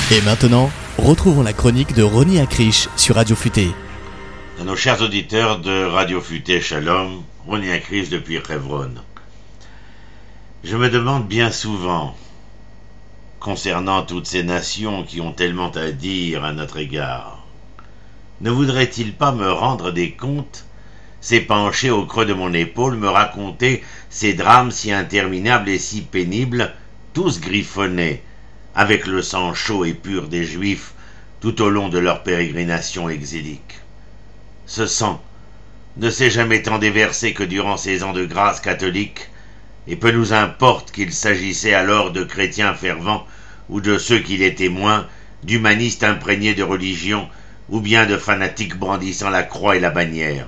Et maintenant, retrouvons la chronique de Ronnie Acriche sur Radio Futé. À nos chers auditeurs de Radio Futé, Shalom, Ronnie Acriche depuis Hebron. Je me demande bien souvent, concernant toutes ces nations qui ont tellement à dire à notre égard, ne voudrait-il pas me rendre des comptes, s'épancher au creux de mon épaule, me raconter ces drames si interminables et si pénibles, tous griffonnés, avec le sang chaud et pur des Juifs tout au long de leur pérégrination exilique. Ce sang ne s'est jamais tant déversé que durant ces ans de grâce catholique, et peu nous importe qu'il s'agissait alors de chrétiens fervents ou de ceux qui l'étaient moins, d'humanistes imprégnés de religion ou bien de fanatiques brandissant la croix et la bannière.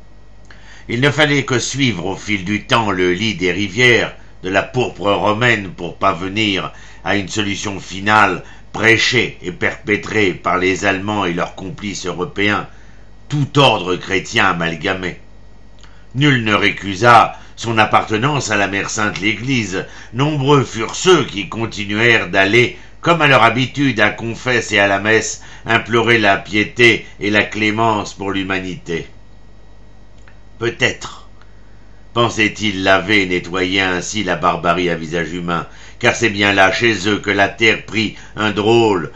Il ne fallait que suivre au fil du temps le lit des rivières de la pourpre romaine pour parvenir à une solution finale prêchée et perpétrée par les Allemands et leurs complices européens, tout ordre chrétien amalgamé. Nul ne récusa son appartenance à la Mère Sainte l'Église. Nombreux furent ceux qui continuèrent d'aller, comme à leur habitude, à confesse et à la messe, implorer la piété et la clémence pour l'humanité. Peut-être pensait-il laver et nettoyer ainsi la barbarie à visage humain, car c'est bien là, chez eux, que la terre prit une drôle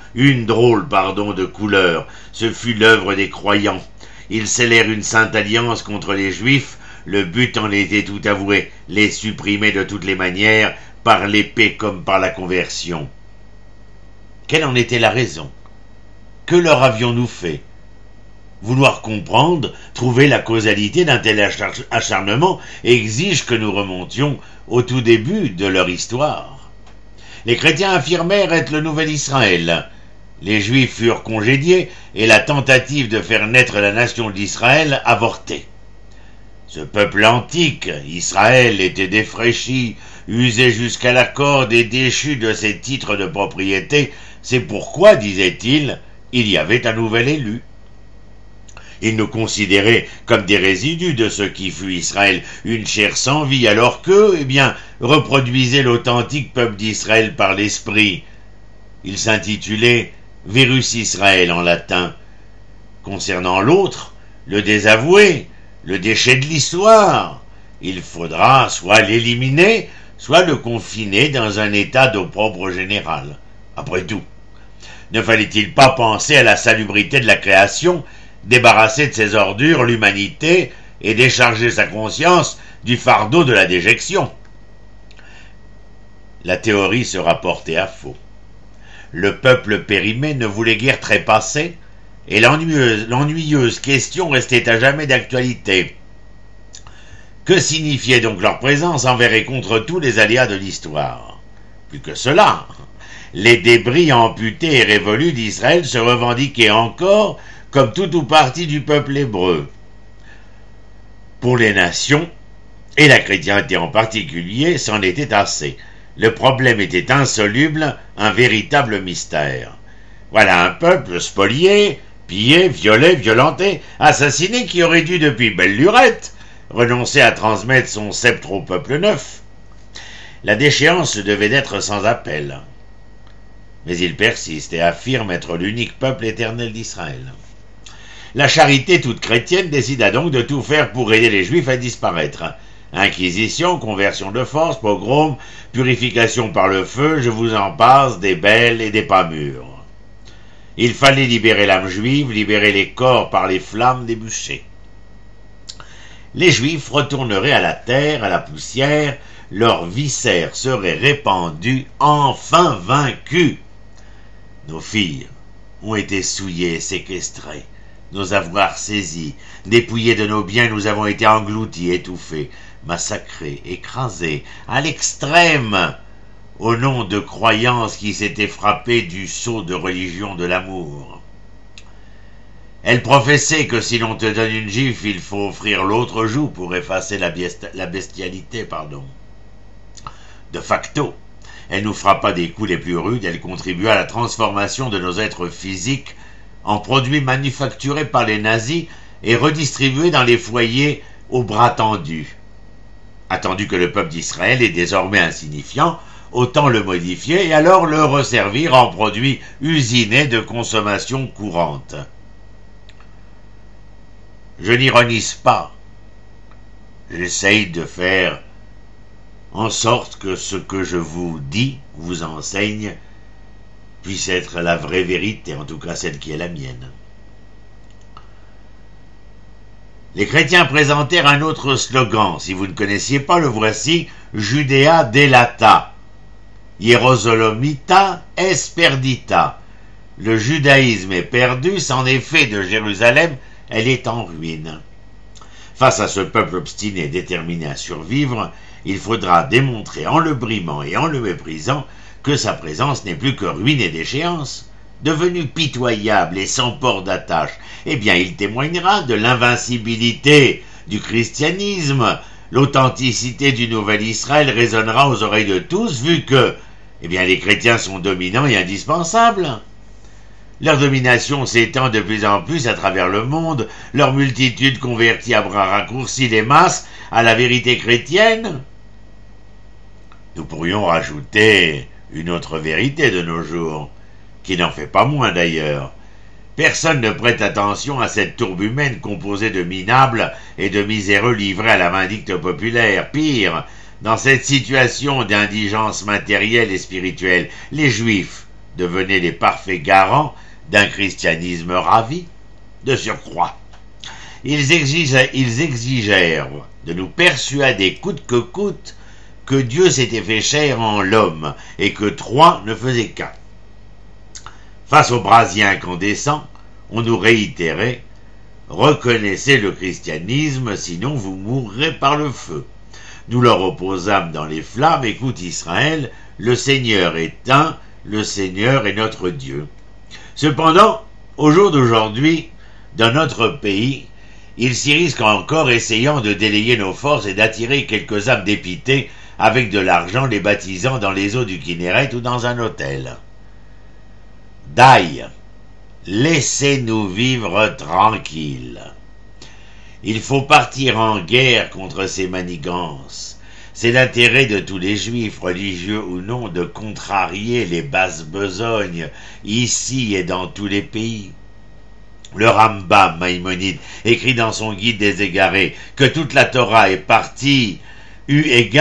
de couleur. Ce fut l'œuvre des croyants. Ils scellèrent une sainte alliance contre les Juifs. Le but en était tout avoué, les supprimer de toutes les manières, par l'épée comme par la conversion. Quelle en était la raison? Que leur avions-nous fait? Vouloir comprendre, trouver la causalité d'un tel acharnement exige que nous remontions au tout début de leur histoire. Les chrétiens affirmèrent être le nouvel Israël. Les Juifs furent congédiés et la tentative de faire naître la nation d'Israël avortée. Ce peuple antique, Israël, était défraîchi, usé jusqu'à la corde et déchu de ses titres de propriété. C'est pourquoi, disait-il, il y avait un nouvel élu. Ils nous considéraient comme des résidus de ce qui fut Israël, une chair sans vie, alors qu'eux, reproduisaient l'authentique peuple d'Israël par l'esprit. Il s'intitulait Virus Israël en latin. Concernant l'autre, le désavoué, le déchet de l'histoire, il faudra soit l'éliminer, soit le confiner dans un état d'opprobre général. Après tout, ne fallait-il pas penser à la salubrité de la création, débarrasser de ses ordures l'humanité et décharger sa conscience du fardeau de la déjection? La théorie se rapportait à faux. Le peuple périmé ne voulait guère trépasser, et l'ennuyeuse question restait à jamais d'actualité. Que signifiait donc leur présence envers et contre tous les aléas de l'histoire? Plus que cela, les débris amputés et révolus d'Israël se revendiquaient encore comme tout ou partie du peuple hébreu. Pour les nations, et la chrétienté en particulier, c'en était assez. Le problème était insoluble, un véritable mystère. Voilà un peuple spolié, pillé, violé, violenté, assassiné, qui aurait dû, depuis belle lurette, renoncer à transmettre son sceptre au peuple neuf. La déchéance devait être sans appel. Mais il persiste et affirme être l'unique peuple éternel d'Israël. La charité toute chrétienne décida donc de tout faire pour aider les Juifs à disparaître. Inquisition, conversion de force, pogrom, purification par le feu, je vous en passe, des belles et des pas mûres. Il fallait libérer l'âme juive, libérer les corps par les flammes des bûchers. Les Juifs retourneraient à la terre, à la poussière, leurs viscères seraient répandus, enfin vaincus. Nos filles ont été souillées et séquestrées, nos avoirs saisis, dépouillés de nos biens, nous avons été engloutis, étouffés, massacrés, écrasés, à l'extrême, au nom de croyances qui s'étaient frappées du sceau de religion de l'amour. Elle professait que si l'on te donne une gifle, il faut offrir l'autre joue pour effacer la bestialité. De facto, elle nous frappa des coups les plus rudes, elle contribua à la transformation de nos êtres physiques en produits manufacturés par les nazis et redistribués dans les foyers aux bras tendus. Attendu que le peuple d'Israël est désormais insignifiant, autant le modifier et alors le resservir en produit usiné de consommation courante. Je n'ironise pas. J'essaye de faire en sorte que ce que je vous dis, vous enseigne, puisse être la vraie vérité, en tout cas celle qui est la mienne. Les chrétiens présentèrent un autre slogan. Si vous ne connaissiez pas, le voici: Judea delata, Hierosolomita esperdita. Le judaïsme est perdu, c'en est fait de Jérusalem, elle est en ruine. Face à ce peuple obstiné, déterminé à survivre, il faudra démontrer en le brimant et en le méprisant que sa présence n'est plus que ruine et déchéance. Devenu pitoyable et sans port d'attache, eh bien il témoignera de l'invincibilité du christianisme. L'authenticité du nouvel Israël résonnera aux oreilles de tous, vu que les chrétiens sont dominants et indispensables. Leur domination s'étend de plus en plus à travers le monde, leur multitude convertit à bras raccourcis les masses à la vérité chrétienne. Nous pourrions rajouter une autre vérité de nos jours, qui n'en fait pas moins d'ailleurs. Personne ne prête attention à cette tourbe humaine composée de minables et de miséreux livrés à la vindicte populaire. Pire, dans cette situation d'indigence matérielle et spirituelle, les Juifs devenaient les parfaits garants d'un christianisme ravi. De surcroît, ils exigèrent de nous persuader coûte que coûte que Dieu s'était fait chair en l'homme et que Troie ne faisait qu'un. Face aux brasiers incandescents, on nous réitérait « Reconnaissez le christianisme, sinon vous mourrez par le feu ». Nous leur opposâmes dans les flammes « Écoute Israël, le Seigneur est un, le Seigneur est notre Dieu ». Cependant, au jour d'aujourd'hui, dans notre pays, il s'y risque encore, essayant de délayer nos forces et d'attirer quelques âmes dépités avec de l'argent, les baptisant dans les eaux du Kinneret ou dans un hôtel. Daï, laissez-nous vivre tranquilles. Il faut partir en guerre contre ces manigances. C'est l'intérêt de tous les juifs, religieux ou non, de contrarier les basses besognes, ici et dans tous les pays. Le Rambam Maïmonide écrit dans son guide des égarés que toute la Torah est partie est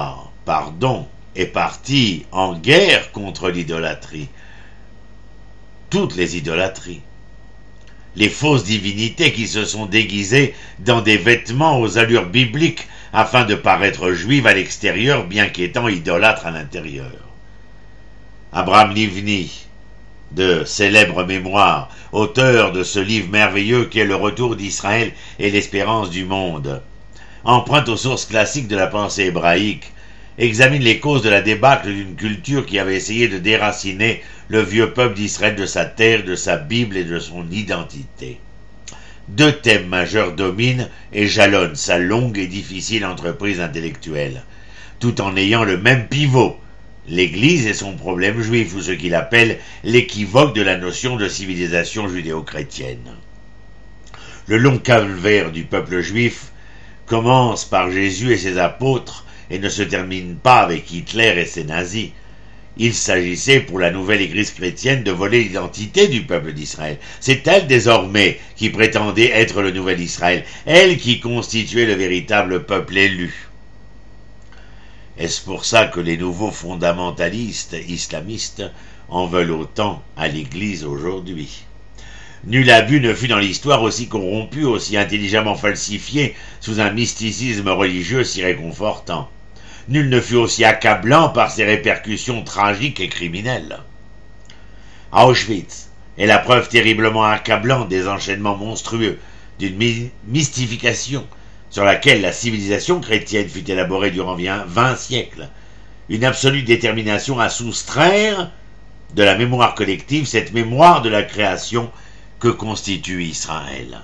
partie en guerre contre l'idolâtrie. Toutes les idolâtries. Les fausses divinités qui se sont déguisées dans des vêtements aux allures bibliques afin de paraître juives à l'extérieur, bien qu'étant idolâtres à l'intérieur. Abraham Livni, de célèbre mémoire, auteur de ce livre merveilleux qu'est Le Retour d'Israël et l'Espérance du monde, emprunte aux sources classiques de la pensée hébraïque, examine les causes de la débâcle d'une culture qui avait essayé de déraciner le vieux peuple d'Israël de sa terre, de sa Bible et de son identité. Deux thèmes majeurs dominent et jalonnent sa longue et difficile entreprise intellectuelle, tout en ayant le même pivot, l'Église et son problème juif, ou ce qu'il appelle l'équivoque de la notion de civilisation judéo-chrétienne. Le long calvaire du peuple juif commence par Jésus et ses apôtres et ne se termine pas avec Hitler et ses nazis. Il s'agissait pour la nouvelle Église chrétienne de voler l'identité du peuple d'Israël. C'est elle désormais qui prétendait être le nouvel Israël, elle qui constituait le véritable peuple élu. Est-ce pour ça que les nouveaux fondamentalistes islamistes en veulent autant à l'Église aujourd'hui? Nul abus ne fut dans l'histoire aussi corrompu, aussi intelligemment falsifié sous un mysticisme religieux si réconfortant. Nul ne fut aussi accablant par ses répercussions tragiques et criminelles. Auschwitz est la preuve terriblement accablante des enchaînements monstrueux d'une mystification sur laquelle la civilisation chrétienne fut élaborée durant 20 siècles. Une absolue détermination à soustraire de la mémoire collective cette mémoire de la création que constitue Israël.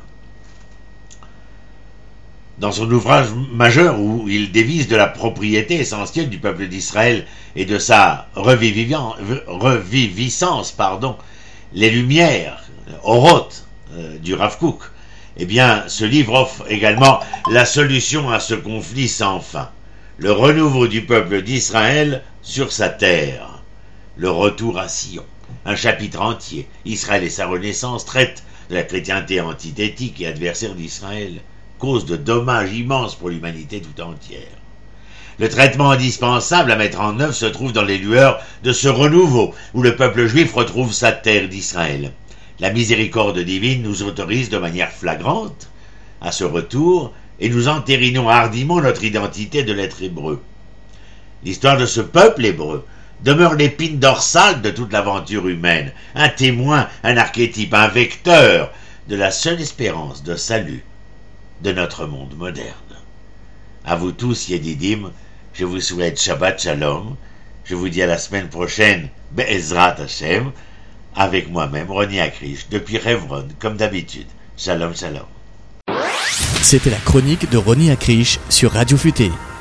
Dans son ouvrage majeur où il dévise de la propriété essentielle du peuple d'Israël et de sa reviviscence, les lumières, Oroth, du Rav Kook, ce livre offre également la solution à ce conflit sans fin. le renouveau du peuple d'Israël sur sa terre. Le retour à Sion, un chapitre entier. Israël et sa renaissance traite de la chrétienté antithétique et adversaire d'Israël, cause de dommages immenses pour l'humanité tout entière. Le traitement indispensable à mettre en œuvre se trouve dans les lueurs de ce renouveau, où le peuple juif retrouve sa terre d'Israël. La miséricorde divine nous autorise de manière flagrante à ce retour, et nous entérinons hardiment notre identité de l'être hébreu. L'histoire de ce peuple hébreu demeure l'épine dorsale de toute l'aventure humaine, un témoin, un archétype, un vecteur de la seule espérance de salut de notre monde moderne. À vous tous, Yedidim, je vous souhaite Shabbat Shalom. Je vous dis à la semaine prochaine, Be'ezrat Hashem, avec moi-même, Roni Akrish, depuis Hebron, comme d'habitude. Shalom, shalom. C'était la chronique de Roni Akrish sur Radio Futé.